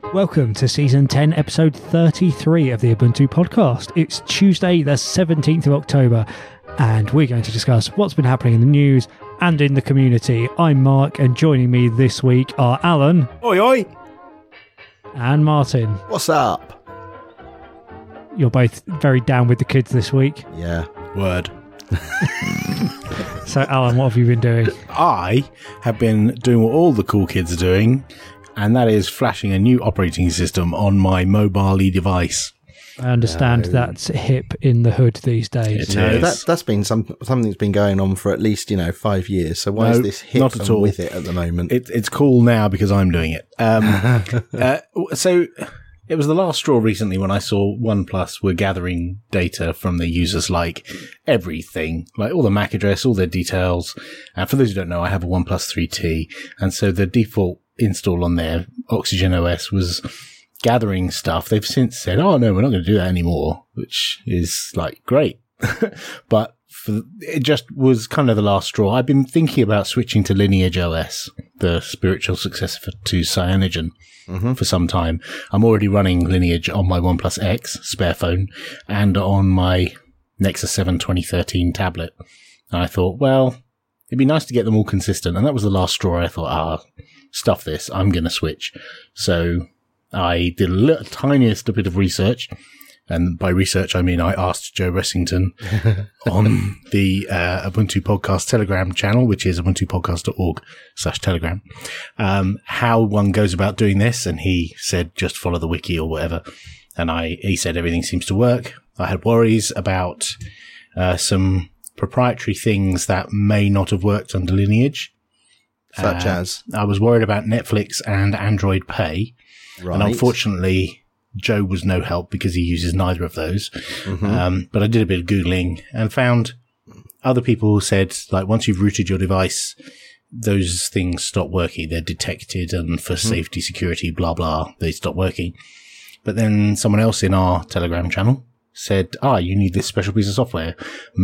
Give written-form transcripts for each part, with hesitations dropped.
Welcome to Season 10, Episode 33 of the Ubuntu Podcast. It's Tuesday, the 17th of October, and we're going to discuss what's been happening in the news and in the community. I'm Mark, and joining me this week are Alan. Oi, oi. And Martin. What's up? You're both very down with the kids this week. Yeah. Word. So, Alan, what have you been doing? I have been doing what all the cool kids are doing, and that is flashing a new operating system on my mobile device. I understand that's hip in the hood these days. No, that's been something that's been going on for at least 5 years. So why is this hip not at all. with it at the moment? It's cool now because I'm doing it. So it was the last straw recently when I saw OnePlus were gathering data from their users, like everything, like all the MAC address, all their details. And for those who don't know, I have a OnePlus 3T, and so the default install on their Oxygen OS was gathering stuff. They've since said, oh no, we're not going to do that anymore, which is like great. But it just was kind of the last straw. I've been thinking about switching to Lineage OS, the spiritual successor to Cyanogen, for some time. I'm already running Lineage on my OnePlus X spare phone and on my Nexus 7 2013 tablet. And I thought, well, it'd be nice to get them all consistent. And that was the last straw. I thought, stuff this, I'm going to switch. So I did a tiniest bit of research. And by research, I mean I asked Joe Ressington on the Ubuntu Podcast Telegram channel, which is ubuntupodcast.org/telegram, how one goes about doing this. And he said, just follow the wiki or whatever. And he said everything seems to work. I had worries about some proprietary things that may not have worked under Lineage. Such as? I was worried about Netflix and Android Pay. Right. And unfortunately, Joe was no help because he uses neither of those. But I did a bit of Googling and found other people who said, like, once you've rooted your device, those things stop working. They're detected, and for safety, security, blah, blah, they stop working. But then someone else in our Telegram channel said, you need this special piece of software,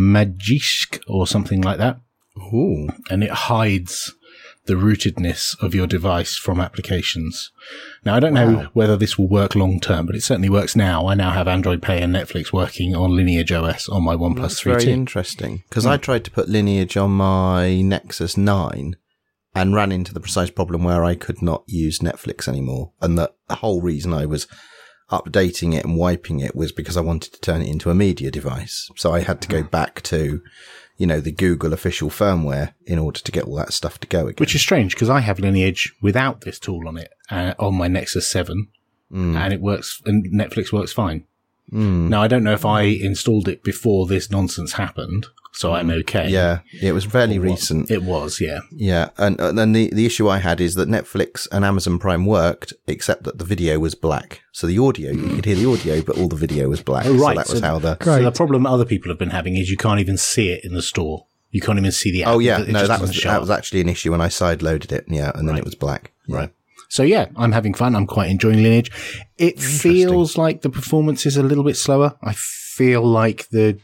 Magisk or something like that. Ooh. And it hides the rootedness of your device from applications. Now, I don't know whether this will work long term, but it certainly works now. I now have Android Pay and Netflix working on Lineage OS on my OnePlus 3T. Very interesting, because I tried to put Lineage on my Nexus 9 and ran into the precise problem where I could not use Netflix anymore. And the whole reason I was updating it and wiping it was because I wanted to turn it into a media device. So I had to go back to the Google official firmware in order to get all that stuff to go again. Which is strange, because I have Lineage without this tool on it, on my Nexus 7, and it works, and Netflix works fine. Now, I don't know if I installed it before this nonsense happened, so I'm okay. Yeah, it was fairly recent. It was, yeah. Yeah, and then the issue I had is that Netflix and Amazon Prime worked, except that the video was black. So the audio, you could hear the audio, but all the video was black. Oh, right. So that was how the... So the problem other people have been having is you can't even see it in the store. You can't even see the app. Oh, yeah. It No, just that doesn't was actually an issue when I side-loaded it. Yeah, and then it was black. Yeah. Right. So, yeah, I'm having fun. I'm quite enjoying Lineage. It feels like the performance is a little bit slower. I feel like the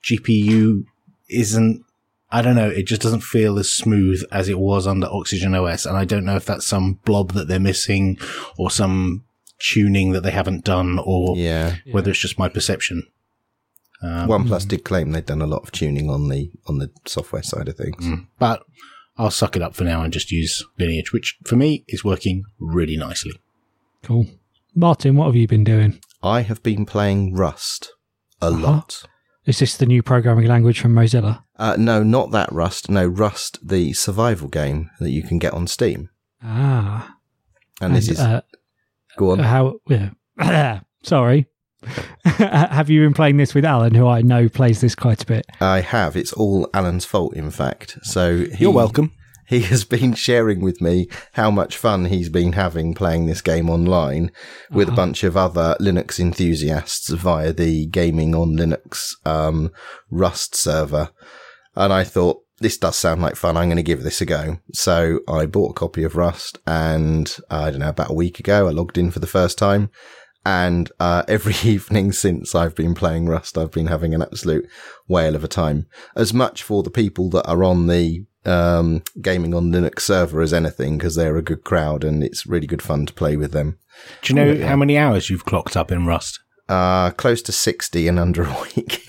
GPU isn't, I don't know, it just doesn't feel as smooth as it was under Oxygen OS. And I don't know if that's some blob that they're missing or some tuning that they haven't done, or whether it's just my perception. OnePlus did claim they'd done a lot of tuning on the software side of things. But I'll suck it up for now and just use Lineage, which for me is working really nicely. Cool. Martin, what have you been doing? I have been playing Rust a lot. Is this the new programming language from Mozilla? No, not that Rust. No, Rust, the survival game that you can get on Steam. And this is... go on. Sorry. Have you been playing this with Alan, who I know plays this quite a bit? I have. It's all Alan's fault, in fact. So you're welcome. He has been sharing with me how much fun he's been having playing this game online with a bunch of other Linux enthusiasts via the Gaming on Linux Rust server. And I thought, this does sound like fun. I'm going to give this a go. So I bought a copy of Rust, and I don't know, about a week ago, I logged in for the first time. And every evening since I've been playing Rust, I've been having an absolute whale of a time. As much for the people that are on the Gaming on Linux server as anything, because they're a good crowd and it's really good fun to play with them. Do you know how many hours you've clocked up in Rust? Close to 60 in under a week.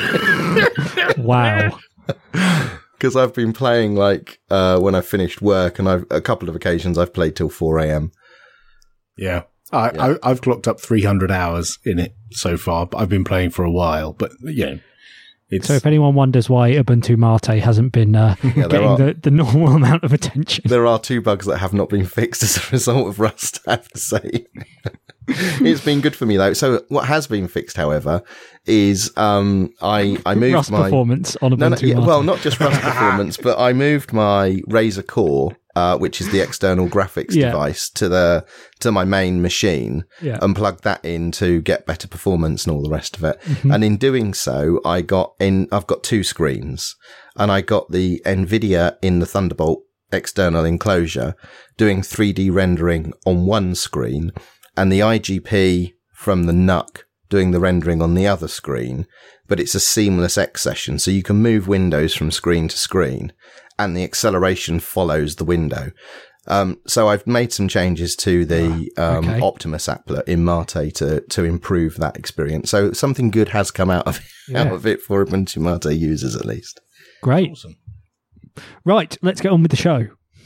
Wow. Because I've been playing when I finished work, and a couple of occasions I've played till 4 a.m. Yeah. I've clocked up 300 hours in it so far, but I've been playing for a while. But so if anyone wonders why Ubuntu Mate hasn't been getting the normal amount of attention, there are 2 bugs that have not been fixed as a result of Rust, I have to say. It's been good for me though. So what has been fixed, however, is I moved Rust my performance on Ubuntu Mate. Well, not just Rust performance, but I moved my Razer Core, which is the external graphics device, to my main machine, and plugged that in to get better performance and all the rest of it. Mm-hmm. And in doing so, I've got 2 screens, and I got the NVIDIA in the Thunderbolt external enclosure doing 3D rendering on one screen, and the IGP from the NUC doing the rendering on the other screen, but it's a seamless X session, so you can move windows from screen to screen, and the acceleration follows the window. So I've made some changes to the Optimus applet in Mate to improve that experience. So something good has come out of it for Ubuntu Mate users, at least. Great. Awesome. Right, let's get on with the show.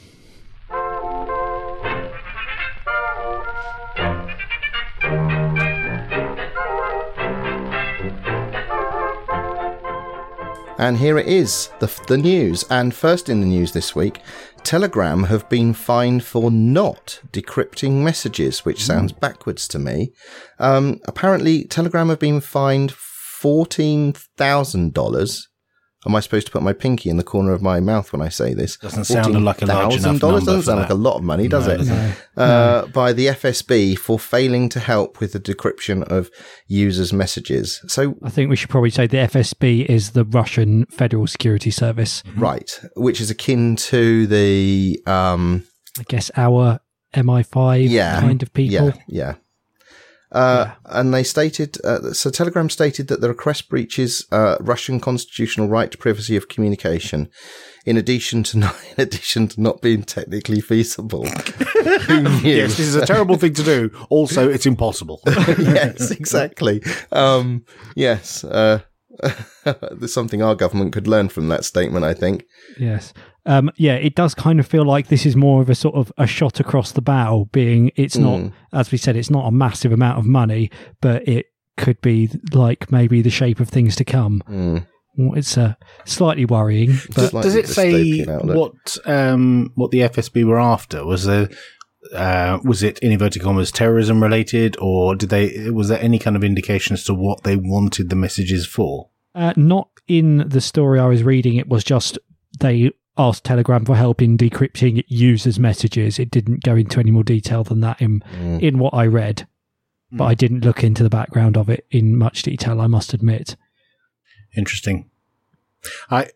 And here it is, the news. And first in the news this week, Telegram have been fined for not decrypting messages, which sounds backwards to me. Apparently, Telegram have been fined $14,000. Am I supposed to put my pinky in the corner of my mouth when I say this? Doesn't sound like a large enough number. Doesn't sound like a lot of money, does it? No. By the FSB for failing to help with the decryption of users' messages. So I think we should probably say the FSB is the Russian Federal Security Service. Right, which is akin to the... I guess our MI5 kind of people. Yeah. And they stated, so Telegram stated that the request breaches Russian constitutional right to privacy of communication, in addition to not being technically feasible. Who knew? Yes, this is a terrible thing to do. Also, it's impossible. Yes, exactly. Yes, there's something our government could learn from that statement, I think. Yes. It does kind of feel like this is more of a sort of a shot across the bow, being it's not, as we said, it's not a massive amount of money, but it could be like maybe the shape of things to come. It's slightly worrying. But Does it say what the FSB were after? Was it in inverted commas terrorism related, or was there any kind of indication as to what they wanted the messages for? Not in the story I was reading. It was just they asked Telegram for help in decrypting users' messages. It didn't go into any more detail than that in what I read, but I didn't look into the background of it in much detail, I must admit. Interesting. I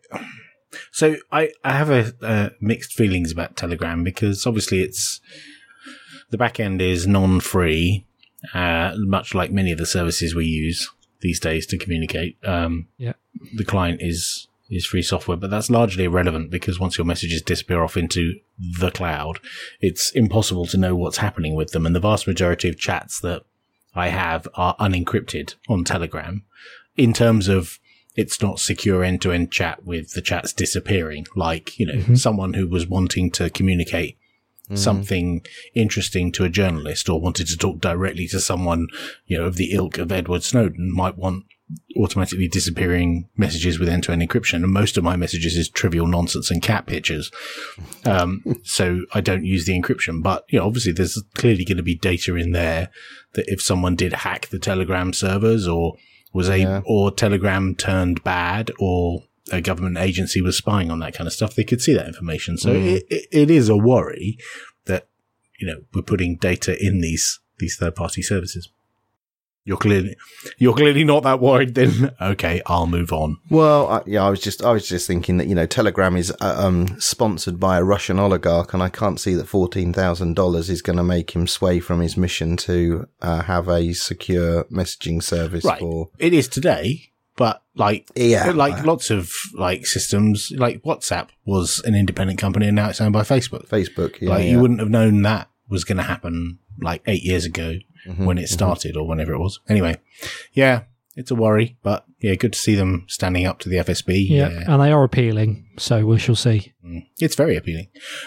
have mixed feelings about Telegram, because obviously the back end is non-free, much like many of the services we use these days to communicate. The client is free software, but that's largely irrelevant, because once your messages disappear off into the cloud, it's impossible to know what's happening with them. And the vast majority of chats that I have are unencrypted on Telegram, in terms of it's not secure end-to-end chat with the chats disappearing, like, someone who was wanting to communicate something interesting to a journalist, or wanted to talk directly to someone, of the ilk of Edward Snowden, might want automatically disappearing messages with end-to-end encryption. And most of my messages is trivial nonsense and cat pictures. So I don't use the encryption, but obviously there's clearly going to be data in there that if someone did hack the Telegram servers, or or Telegram turned bad, or a government agency was spying on that kind of stuff, they could see that information. So it is a worry that, we're putting data in these third-party services. You're clearly not that worried then. Okay, I'll move on. Well, I was just thinking that, Telegram is sponsored by a Russian oligarch, and I can't see that $14,000 is going to make him sway from his mission to have a secure messaging service. Right. It is today, But lots of systems, like WhatsApp was an independent company and now it's owned by Facebook. You wouldn't have known that was going to happen 8 years ago when it started or whenever it was. Anyway, yeah, it's a worry, but yeah, good to see them standing up to the FSB. Yeah, and they are appealing, so we shall see. It's very appealing.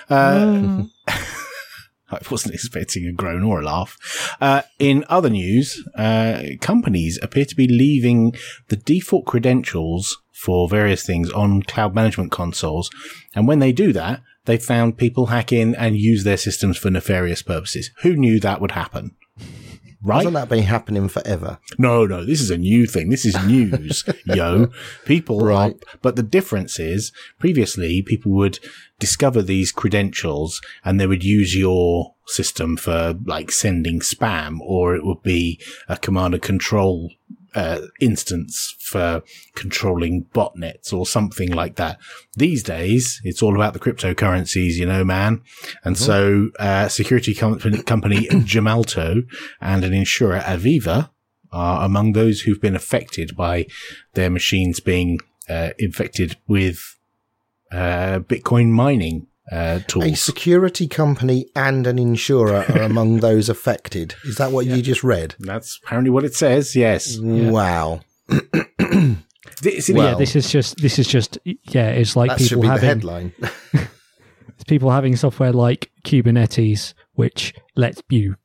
I wasn't expecting a groan or a laugh. In other news, companies appear to be leaving the default credentials for various things on cloud management consoles. And when they do that, they found people hack in and use their systems for nefarious purposes. Who knew that would happen? Right? Hasn't that been happening forever? No, this is a new thing. This is news, yo. People but the difference is previously people would discover these credentials and they would use your system for sending spam, or it would be a command and control instance for controlling botnets or something like that. These days, it's all about the cryptocurrencies, man. And so, security company Gemalto and an insurer Aviva are among those who've been affected by their machines being infected with Bitcoin mining tools. A security company and an insurer are among those affected. Is that what you just read? That's apparently what it says. Yes. Wow. This is just it's like that people should be having the headline. It's people having software like Kubernetes, which lets you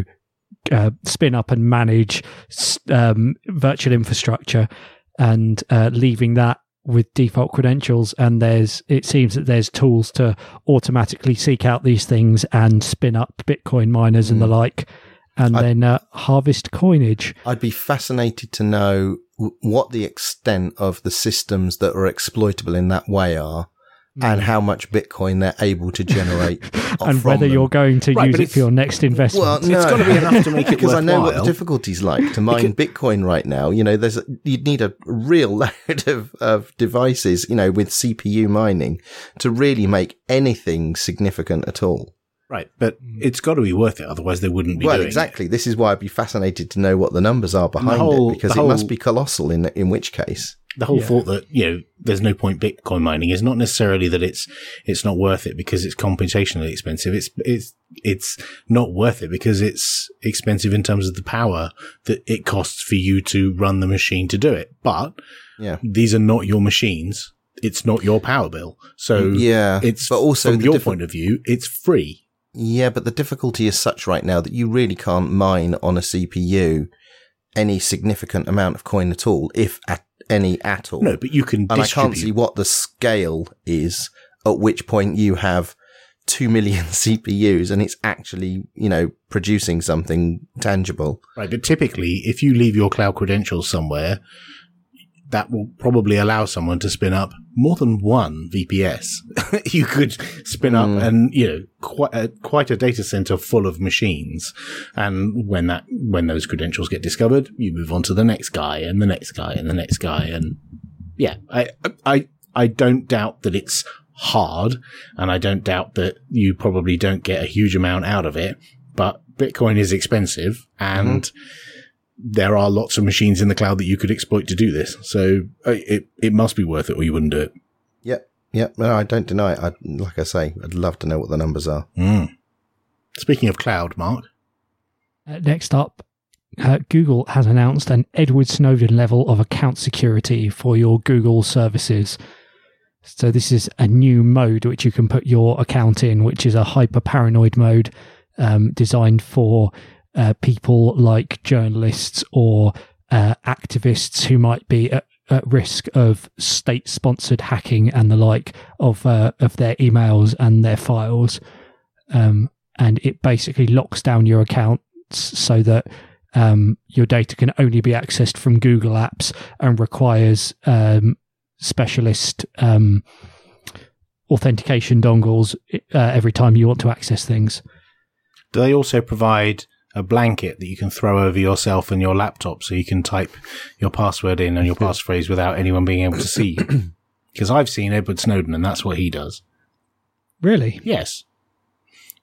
spin up and manage virtual infrastructure, and leaving that with default credentials. And it seems that there's tools to automatically seek out these things and spin up Bitcoin miners and the like, and then harvest coinage. I'd be fascinated to know what the extent of the systems that are exploitable in that way are, and how much Bitcoin they're able to generate. And whether you're going to use it for your next investment. Well, no, it's got to be enough to make it because worthwhile. I know what the difficulty's like to mine Bitcoin right now. You'd need a real load of devices, with CPU mining to really make anything significant at all. Right, but it's got to be worth it, otherwise they wouldn't be doing it. Well, exactly. This is why I'd be fascinated to know what the numbers are behind it, because it must be colossal in which case. The whole thought that, there's no point Bitcoin mining is not necessarily that it's not worth it because it's computationally expensive. It's not worth it because it's expensive in terms of the power that it costs for you to run the machine to do it. But these are not your machines. It's not your power bill. So but also from your point of view, it's free. Yeah, but the difficulty is such right now that you really can't mine on a CPU any significant amount of coin at all, if any at all. No, but you can And distribute. I can't see what the scale is at which point you have 2 million CPUs and it's actually, producing something tangible. Right, but typically, if you leave your cloud credentials somewhere, that will probably allow someone to spin up more than one VPS. You could spin up quite a data center full of machines. And when those credentials get discovered, you move on to the next guy and the next guy and the next guy. And I don't doubt that it's hard, and I don't doubt that you probably don't get a huge amount out of it, but Bitcoin is expensive and there are lots of machines in the cloud that you could exploit to do this. So it must be worth it or you wouldn't do it. Yep. No, I don't deny it. Like I say, I'd love to know what the numbers are. Speaking of cloud, Mark. Next up, Google has announced an Edward Snowden level of account security for your Google services. So this is a new mode which you can put your account in, which is a hyper-paranoid mode designed for people like journalists or activists who might be at risk of state-sponsored hacking and the like of their emails and their files. And it basically locks down your accounts so that your data can only be accessed from Google Apps and requires specialist authentication dongles every time you want to access things. Do they also provide a blanket that you can throw over yourself and your laptop so you can type your password in and your passphrase without anyone being able to see you? Because I've seen Edward Snowden and that's what he does. Really? Yes.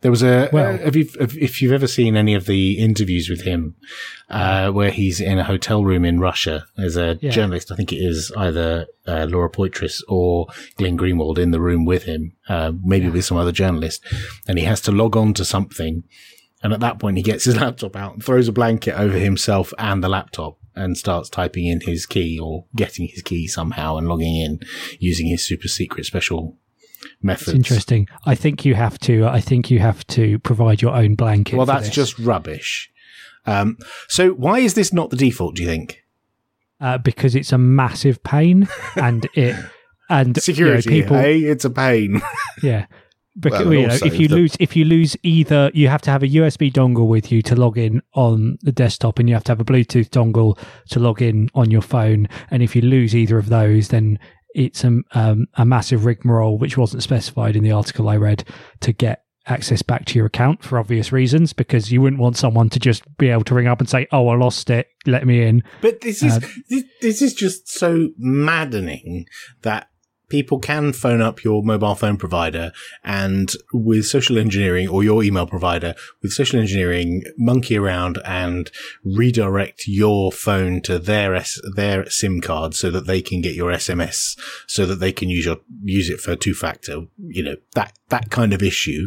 There was if you've ever seen any of the interviews with him, where he's in a hotel room in Russia as a journalist, I think it is either Laura Poitras or Glenn Greenwald in the room with him, maybe with some other journalist, and he has to log on to something. And at that point, he gets his laptop out and throws a blanket over himself and the laptop and starts typing in his key or getting his key somehow and logging in using his super secret special methods. It's interesting. I think you have to provide your own blanket. Well, that's just rubbish. So why is this not the default, do you think? Because it's a massive pain and security, people, hey, it's a pain. Yeah. Because if you lose either, you have to have a USB dongle with you to log in on the desktop, and you have to have a Bluetooth dongle to log in on your phone. And if you lose either of those, then it's a massive rigmarole, which wasn't specified in the article I read, to get access back to your account for obvious reasons, because you wouldn't want someone to just be able to ring up and say, "Oh, I lost it, let me in." But this is just so maddening that people can phone up your mobile phone provider and with social engineering, or your email provider with social engineering, monkey around and redirect your phone to their SIM card so that they can get your SMS, so that they can use it for two-factor, that kind of issue.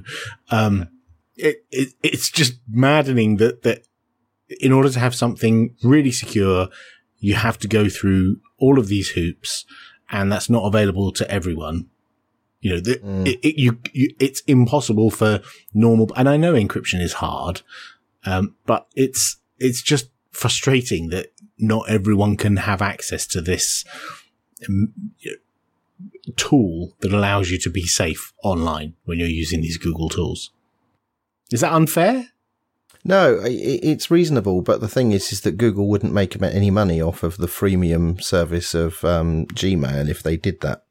It's just maddening that in order to have something really secure, you have to go through all of these hoops. And that's not available to everyone. It's impossible for normal, and I know encryption is hard, but it's just frustrating that not everyone can have access to this tool that allows you to be safe online when you're using these Google tools. Is that unfair? No, it's reasonable, but the thing is that Google wouldn't make any money off of the freemium service of Gmail if they did that.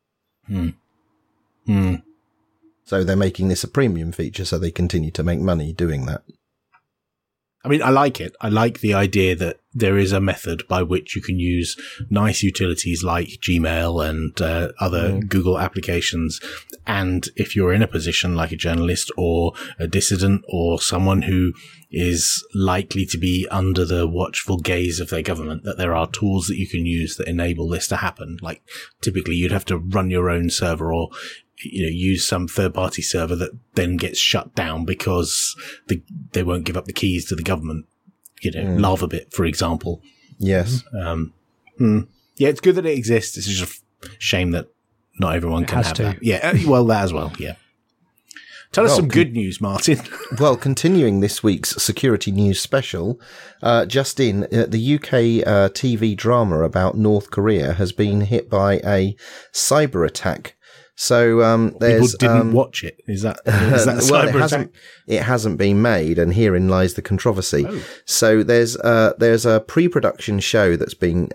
So they're making this a premium feature, so they continue to make money doing that. I mean, I like it. I like the idea that there is a method by which you can use nice utilities like Gmail and other Google applications. And if you're in a position like a journalist or a dissident or someone who is likely to be under the watchful gaze of their government, that there are tools that you can use that enable this to happen. Like typically you'd have to run your own server or use some third-party server that then gets shut down because they won't give up the keys to the government. Lavabit, for example. Yes. Yeah, it's good that it exists. It's just a shame that not everyone can have that. Yeah, well, that as well, yeah. Tell us some good news, Martin. Well, continuing this week's security news special, just in, the UK TV drama about North Korea has been hit by a cyber attack. So there's people didn't watch it. Is that well, it hasn't been made, and herein lies the controversy. Oh. So there's a pre-production show that's been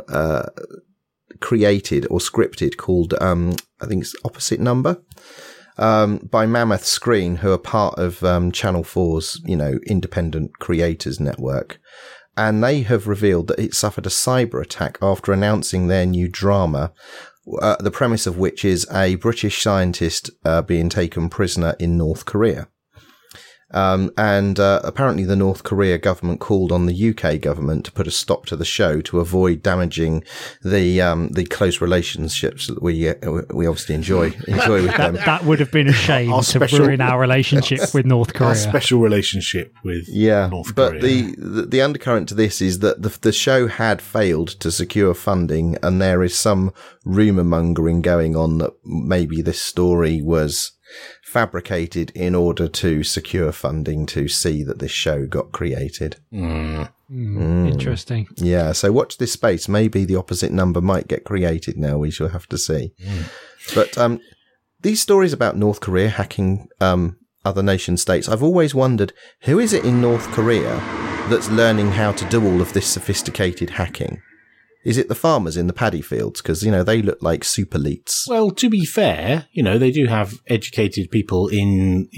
created or scripted called I think it's Opposite Number by Mammoth Screen, who are part of Channel 4's independent creators network. And they have revealed that it suffered a cyber attack after announcing their new drama, the premise of which is a British scientist being taken prisoner in North Korea. And apparently the North Korea government called on the UK government to put a stop to the show to avoid damaging the close relationships that we obviously enjoy with them. That would have been a shame to ruin our relationship with North Korea. Our special relationship with North Korea. But the undercurrent to this is that the show had failed to secure funding, and there is some rumour mongering going on that maybe this story was fabricated in order to secure funding to see that this show got created. Interesting. Yeah, so watch this space. Maybe the Opposite Number might get created now. We shall have to see. But these stories about North Korea hacking other nation states, I've always wondered, who is it in North Korea that's learning how to do all of this sophisticated hacking? Is it the farmers in the paddy fields? Because, they look like super elites. Well, to be fair, they do have educated people in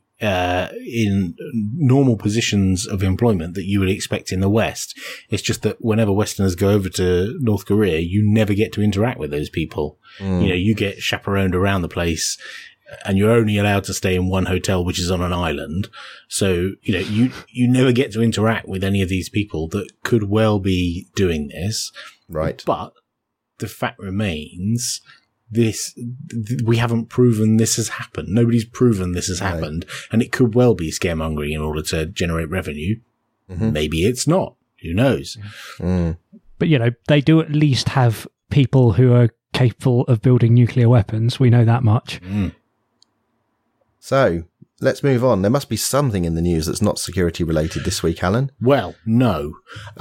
normal positions of employment that you would expect in the West. It's just that whenever Westerners go over to North Korea, you never get to interact with those people. You get chaperoned around the place. and you're only allowed to stay in one hotel, which is on an island. So, you never get to interact with any of these people that could well be doing this. Right. But the fact remains, we haven't proven this has happened. Nobody's proven this has happened, and it could well be scaremongering in order to generate revenue. Mm-hmm. Maybe it's not. Who knows? Mm. But, they do at least have people who are capable of building nuclear weapons. We know that much. Mm. So let's move on. There must be something in the news that's not security related this week, Alan. Well, no.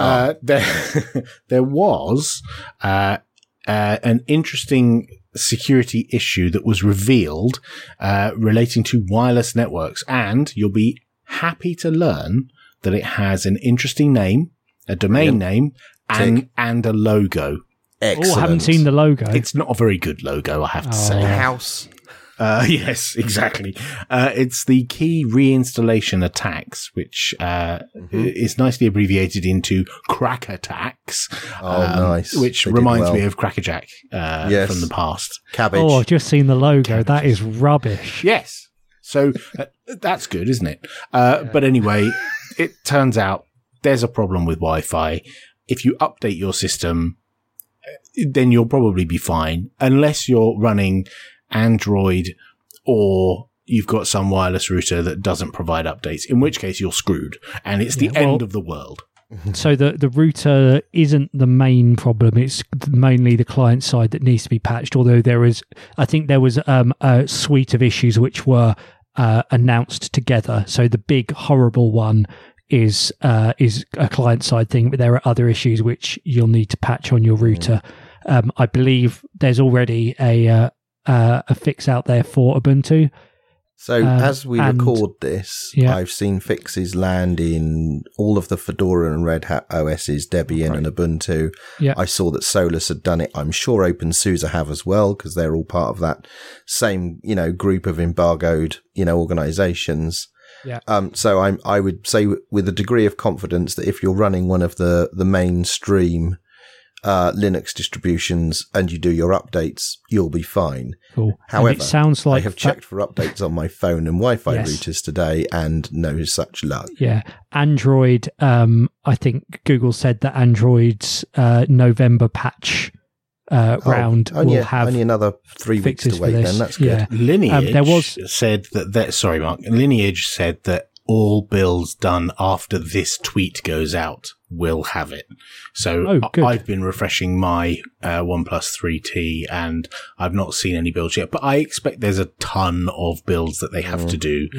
There was an interesting security issue that was revealed relating to wireless networks, and you'll be happy to learn that it has an interesting name, a domain name, and a logo. Excellent. Oh, I haven't seen the logo. It's not a very good logo, I have to say. House. Yes, exactly. It's the key reinstallation attacks, which is nicely abbreviated into crack attacks. Oh, nice. Which reminds me of Crackerjack from the past. Cabbage. Oh, I've just seen the logo. That is rubbish. Yes. So that's good, isn't it? But anyway, it turns out there's a problem with Wi-Fi. If you update your system, then you'll probably be fine, unless you're running Android or you've got some wireless router that doesn't provide updates, in which case you're screwed and it's the end of the world. So the router isn't the main problem. It's mainly the client side that needs to be patched, although there was a suite of issues which were announced together. So the big horrible one is a client side thing, but there are other issues which you'll need to patch on your router. I believe there's already a fix out there for Ubuntu. So as we record this, I've seen fixes land in all of the Fedora and Red Hat OSs, Debian and Ubuntu. Yeah. I saw that Solus had done it. I'm sure OpenSUSE have as well, because they're all part of that same, group of embargoed, organizations. Yeah. So I would say with a degree of confidence that if you're running one of the mainstream Linux distributions and you do your updates, you'll be fine. Cool. However, it sounds like I have checked for updates on my phone and Wi-Fi routers today and no such luck. Yeah. Android, I think Google said that Android's November patch round will have only another 3 weeks to wait then. That's good. Lineage said that sorry, Mark. Lineage said that all builds done after this tweet goes out will have it. So I've been refreshing my OnePlus 3T and I've not seen any builds yet, but I expect there's a ton of builds that they have to do.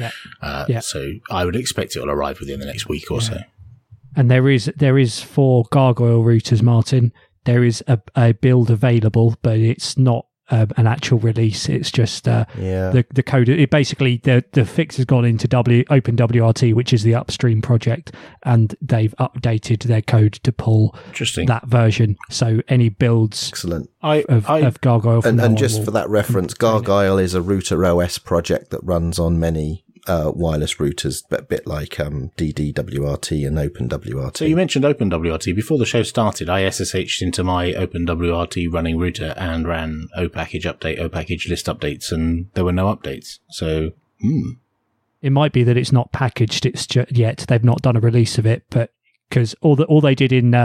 So I would expect it will arrive within the next week or so. And there is for Gargoyle routers, Martin, there is a build available, but it's not an actual release. It's just the code. It basically the fix has gone into OpenWRT, which is the upstream project, and they've updated their code to pull that version. So any builds of Gargoyle from and just for that reference, Gargoyle is a router OS project that runs on many wireless routers, but a bit like DDWRT and OpenWRT. So you mentioned OpenWRT. Before the show started, I SSH'd into my OpenWRT running router and ran opackage update, opackage list updates, and there were no updates. So, It might be that it's not packaged yet. They've not done a release of it, but because all they did in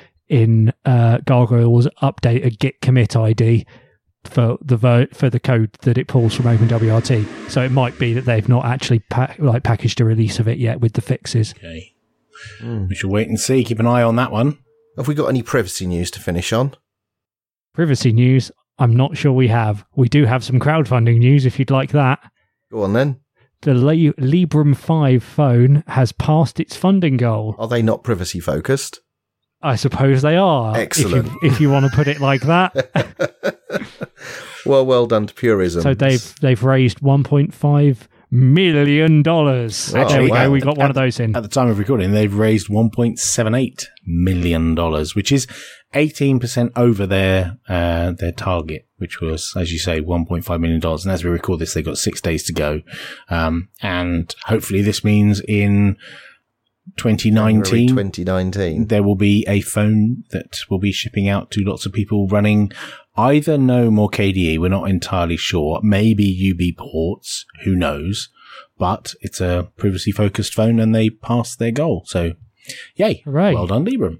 Gargoyle was update a git commit ID for the code that it pulls from OpenWRT. So it might be that they've not actually packaged a release of it yet with the fixes. Okay. We shall wait and see. Keep an eye on that one. Have we got any privacy news to finish on? Privacy news? I'm not sure we have. We do have some crowdfunding news if you'd like that. Go on then. The Librem 5 phone has passed its funding goal. Are they not privacy focused? I suppose they are. Excellent. If you want to put it like that. Well done to Purism. So they've raised $1.5 million. Actually, there we go. We got one of those in. At the time of recording, they've raised $1.78 million, which is 18% over their target, which was, as you say, $1.5 million. And as we record this, they've got 6 days to go. And hopefully this means in 2019 there will be a phone that will be shipping out to lots of people running Either GNOME or KDE, we're not entirely sure. Maybe UB ports, who knows? But it's a privacy focused phone and they passed their goal. So, yay. Hooray. Well done, Librem.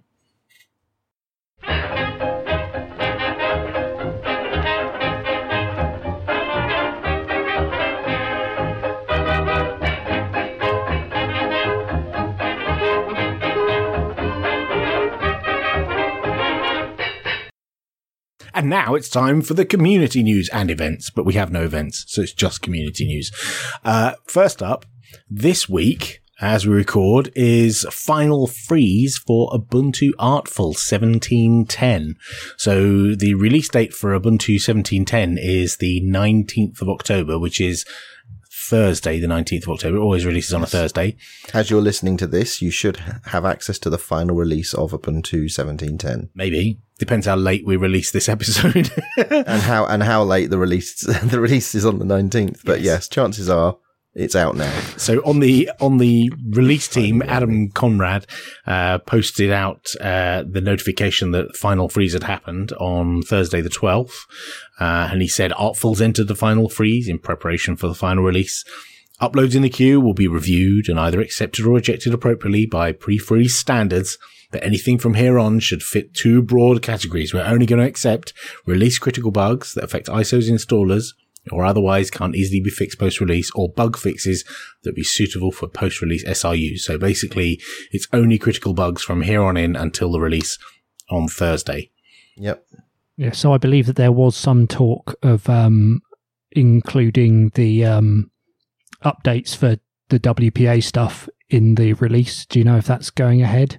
And now it's time for the community news and events, but we have no events, so it's just community news. First up, this week, as we record, is final freeze for Ubuntu Artful 17.10. So the release date for Ubuntu 17.10 is the 19th of October, which is Thursday, the 19th of October. It always releases on a Thursday. As you're listening to this, you should have access to the final release of Ubuntu 17.10. Maybe. Depends how late we release this episode. and how late the release is on the 19th. But yes, chances are it's out now. So on the release team, Adam Conrad posted out the notification that final freeze had happened on Thursday the 12th. And he said Artful's entered the final freeze in preparation for the final release. Uploads in the queue will be reviewed and either accepted or rejected appropriately by pre-freeze standards. But anything from here on should fit two broad categories. We're only going to accept release critical bugs that affect ISO's installers or otherwise can't easily be fixed post-release, or bug fixes that be suitable for post-release SRUs. So basically, it's only critical bugs from here on in until the release on Thursday. Yep. Yeah, so I believe that there was some talk of including the updates for the WPA stuff in the release. Do you know if that's going ahead?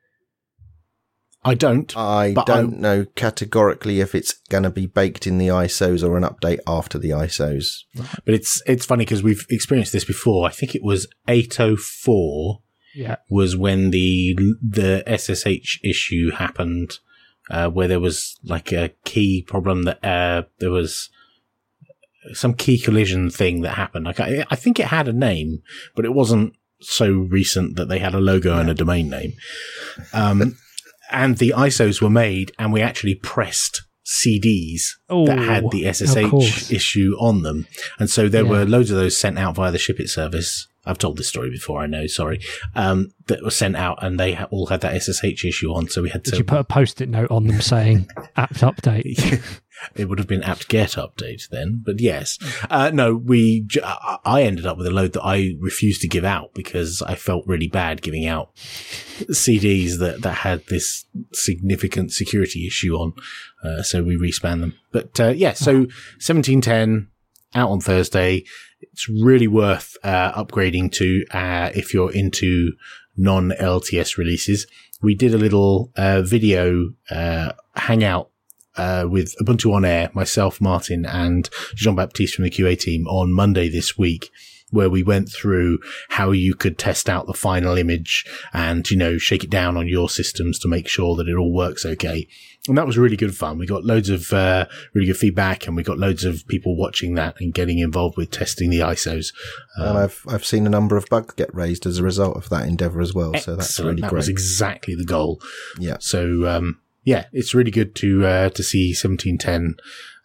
I don't know categorically if it's going to be baked in the ISOs or an update after the ISOs. But it's funny because we've experienced this before. I think it was 804 was when the SSH issue happened, where there was like a key problem that there was some key collision thing that happened. Like I think it had a name, but it wasn't so recent that they had a logo and a domain name. And the ISOs were made, and we actually pressed CDs that had the SSH issue on them. And so there were loads of those sent out via the Ship It service. I've told this story before, I know, sorry. That were sent out, and they all had that SSH issue on, so we had to... Did you put a Post-it note on them saying, apt update? It would have been apt get update then, but yes. No, I ended up with a load that I refused to give out because I felt really bad giving out CDs that had this significant security issue on. So we respanned them. But, so 1710 out on Thursday. It's really worth, upgrading to, if you're into non-LTS releases. We did a little, video, hangout with Ubuntu On Air, myself, Martin, and Jean-Baptiste from the QA team on Monday this week, where we went through how you could test out the final image and, shake it down on your systems to make sure that it all works okay. And that was really good fun. We got loads of really good feedback, and we got loads of people watching that and getting involved with testing the ISOs. And I've seen a number of bugs get raised as a result of that endeavor as well. So that's really great. That was exactly the goal. Yeah. So, it's really good to see 1710,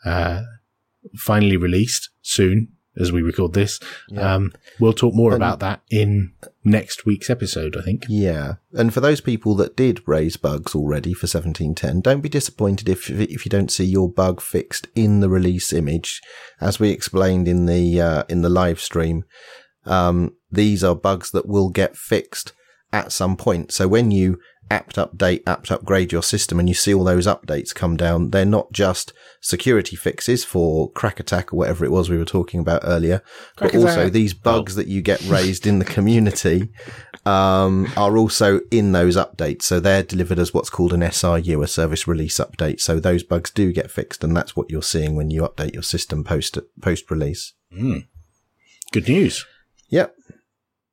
finally released soon as we record this. Yeah. We'll talk more about that in next week's episode, I think. Yeah. And for those people that did raise bugs already for 1710, don't be disappointed if you don't see your bug fixed in the release image. As we explained in the live stream, these are bugs that will get fixed at some point. So when you apt upgrade your system and you see all those updates come down, they're not just security fixes for crack attack or whatever it was we were talking about earlier, but also these bugs that you get raised in the community are also in those updates. So they're delivered as what's called an SRU, a service release update. So those bugs do get fixed, and that's what you're seeing when you update your system post release. Good news. Yep.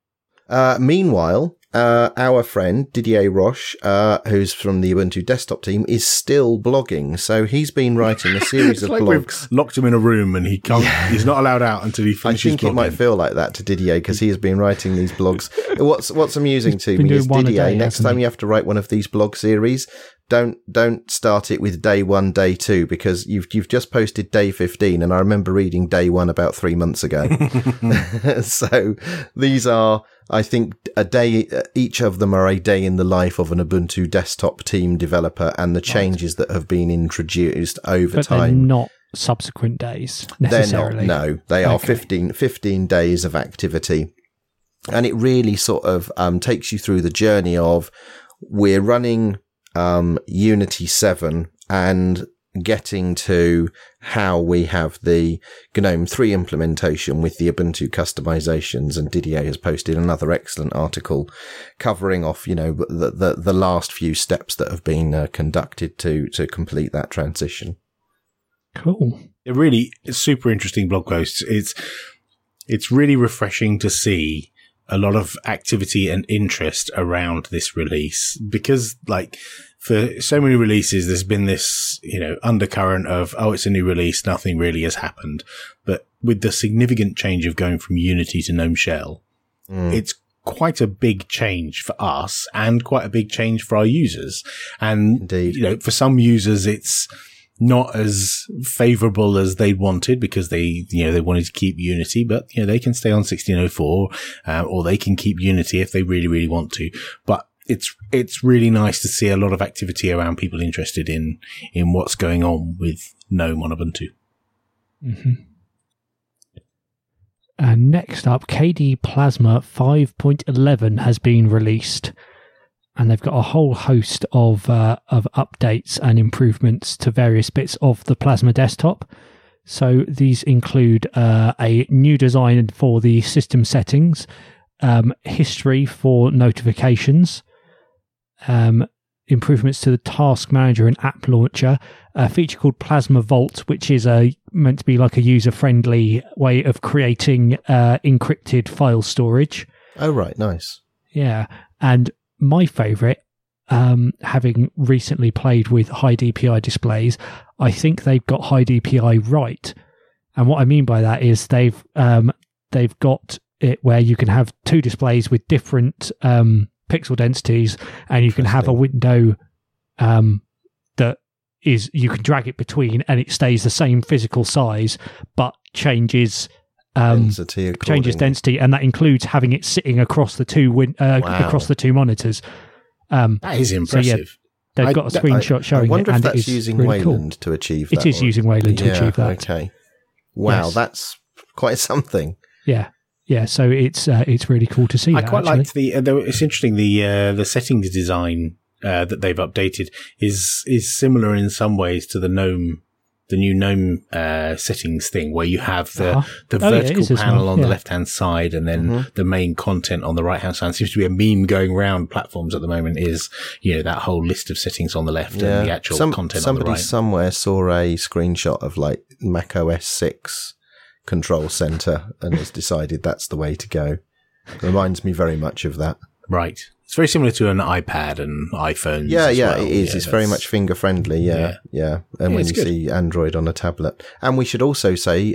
Meanwhile, our friend Didier Roche, who's from the Ubuntu desktop team, is still blogging. So he's been writing a series of like blogs. We've locked him in a room and he can't. He's not allowed out until he finishes. I think blogging. it might feel like that to Didier because he has been writing these blogs. What's amusing to me is Didier. Next time you have to write one of these blog series, don't start it with day 1, day 2 because you've just posted day 15, and I remember reading day 1 about 3 months ago. So these are, I think, a day. Each of them are a day in the life of an Ubuntu desktop team developer, and the changes that have been introduced over time. They're not subsequent days necessarily. They're not. No, they are 15 days of activity, and it really sort of takes you through the journey of we're running Unity 7 and getting to how we have the GNOME 3 implementation with the Ubuntu customizations, and Didier has posted another excellent article covering off, the last few steps that have been conducted to complete that transition. Cool. It really is super interesting blog posts. It's really refreshing to see a lot of activity and interest around this release because, for so many releases, there's been this, undercurrent of, it's a new release, nothing really has happened. But with the significant change of going from Unity to GNOME Shell, it's quite a big change for us and quite a big change for our users. And, Indeed. For some users, it's not as favorable as they wanted because they wanted to keep Unity, but, they can stay on 1604, or they can keep Unity if they really, really want to. But it's really nice to see a lot of activity around people interested in what's going on with GNOME on Ubuntu. Mm-hmm. And next up, KDE Plasma 5.11 has been released, and they've got a whole host of updates and improvements to various bits of the Plasma desktop. So these include a new design for the system settings, history for notifications, improvements to the task manager and app launcher, a feature called Plasma Vault, which is meant to be like a user-friendly way of creating encrypted file storage. Oh, right. Nice. Yeah. And my favourite, having recently played with high DPI displays, I think they've got high DPI right. And what I mean by that is they've got it where you can have two displays with different pixel densities, and you can have a window that is, you can drag it between and it stays the same physical size but changes density, and that includes having it sitting across the two across the two monitors. That is impressive. So, they've got a screenshot showing it. I wonder if that's using really Wayland to achieve that. It is using Wayland to achieve that. Okay. Wow, yes. That's quite something. Yeah. Yeah, so it's really cool to see. I quite liked it's interesting, the settings design that they've updated is similar in some ways to the new GNOME settings thing, where you have the vertical panel on the left hand side and then the main content on the right hand side. It seems to be a meme going around platforms at the moment is, that whole list of settings on the left and the actual content on the right. Somebody somewhere saw a screenshot of Mac OS 6 control center and has decided that's the way to go. It reminds me very much of that. Right. It's very similar to an iPad and iPhones. Yeah, it is. It's very much finger friendly. Yeah. And when you see Android on a tablet. And we should also say,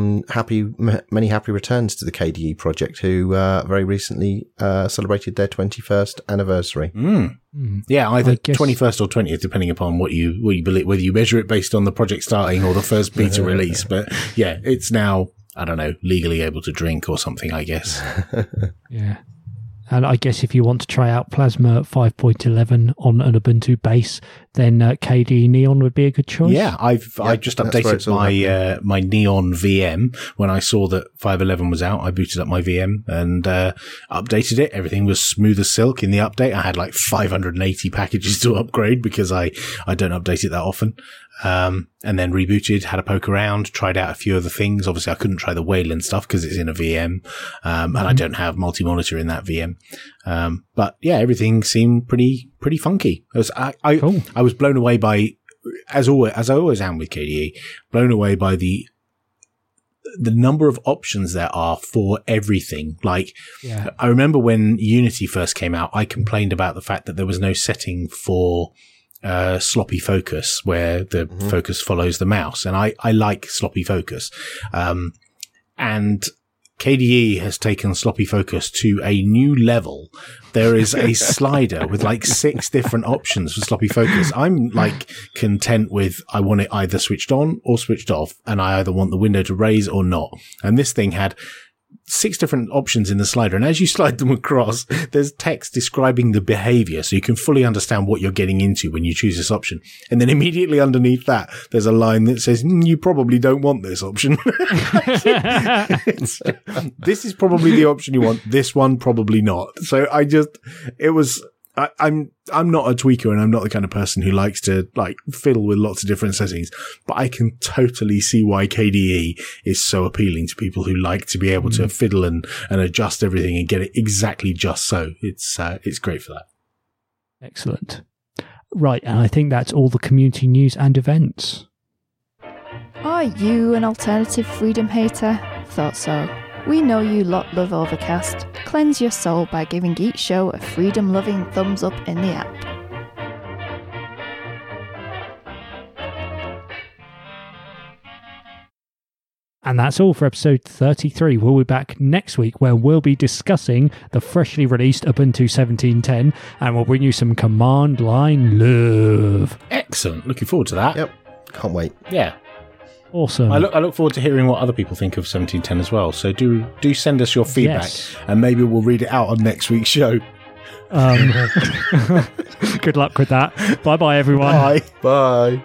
many happy returns to the KDE project, who very recently celebrated their 21st anniversary. Yeah, either 21st or 20th, depending upon what you believe, whether you measure it based on the project starting or the first beta release. But yeah, it's now, I don't know, legally able to drink or something, I guess. Yeah. And I guess if you want to try out Plasma 5.11 on an Ubuntu base, then KDE Neon would be a good choice. Yeah, I just updated my Neon VM when I saw that 5.11 was out. I booted up my VM and updated it. Everything was smooth as silk in the update. I had 580 packages to upgrade because I don't update it that often. And then rebooted, had a poke around, tried out a few other things. Obviously, I couldn't try the Wayland stuff because it's in a VM, and I don't have multi-monitor in that VM. But yeah, everything seemed pretty funky. I was blown away by, as I always am with KDE, blown away by the the number of options there are for everything. Like, Yeah. I remember when Unity first came out, I complained about the fact that there was no setting for sloppy focus, where the focus follows the mouse. And I like sloppy focus. And KDE has taken sloppy focus to a new level. There is a slider with like 6 different options for sloppy focus. I'm like content with, I want it either switched on or switched off, and I either want the window to raise or not. And this thing had 6 different options in the slider, and as you slide them across, there's text describing the behavior, so you can fully understand what you're getting into when you choose this option. And then immediately underneath that, there's a line that says, you probably don't want this option. This is probably the option you want. This one, probably not. So I'm not a tweaker, and I'm not the kind of person who likes to like fiddle with lots of different settings, but I can totally see why KDE is so appealing to people who like to be able to fiddle and adjust everything and get it exactly just so. It's great for that. Excellent. Right, and I think that's all the community news and events. Are you an alternative freedom hater? Thought so. We know you lot love Overcast. Cleanse your soul by giving each show a freedom-loving thumbs up in the app. And that's all for episode 33. We'll be back next week, where we'll be discussing the freshly released Ubuntu 17.10, and we'll bring you some command line love. Excellent. Looking forward to that. Yep. Can't wait. Yeah. Awesome. I look forward to hearing what other people think of 1710 as well. So do send us your feedback, Yes. and maybe we'll read it out on next week's show. Good luck with that. Bye-bye, everyone. Bye. Bye.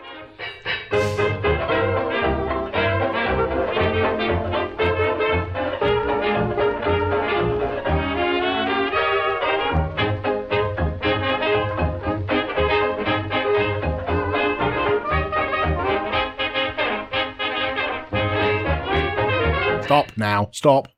Stop now. Stop.